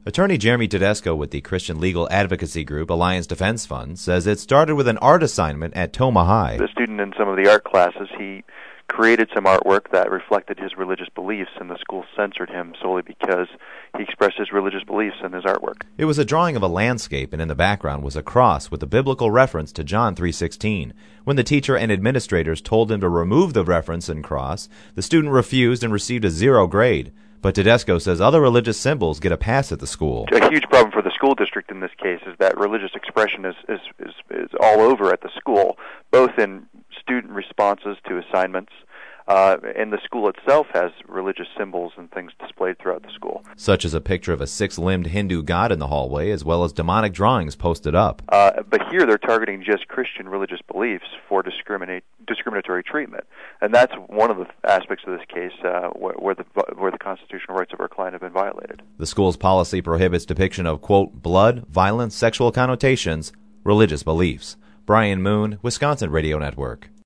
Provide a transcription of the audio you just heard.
Attorney Jeremy Tedesco with the Christian legal advocacy group Alliance Defense Fund says it started with an art assignment at Toma High. The student in some of the art classes, he created some artwork that reflected his religious beliefs, and the school censored him solely because he expressed his religious beliefs in his artwork. It was a drawing of a landscape, and in the background was a cross with a biblical reference to John 3:16. When the teacher and administrators told him to remove the reference and cross, the student refused and received a 0 grade. But Tedesco says other religious symbols get a pass at the school. A huge problem for the school district in this case is that religious expression is all over at the school, both in student responses to assignments, and the school itself has religious symbols and things displayed throughout the school. Such as a picture of a 6-limbed Hindu god in the hallway, as well as demonic drawings posted up. But here they're targeting just Christian religious beliefs for discriminatory treatment. And that's one of the aspects of this case where the constitutional rights of our client have been violated. The school's policy prohibits depiction of, quote, blood, violence, sexual connotations, religious beliefs. Brian Moon, Wisconsin Radio Network.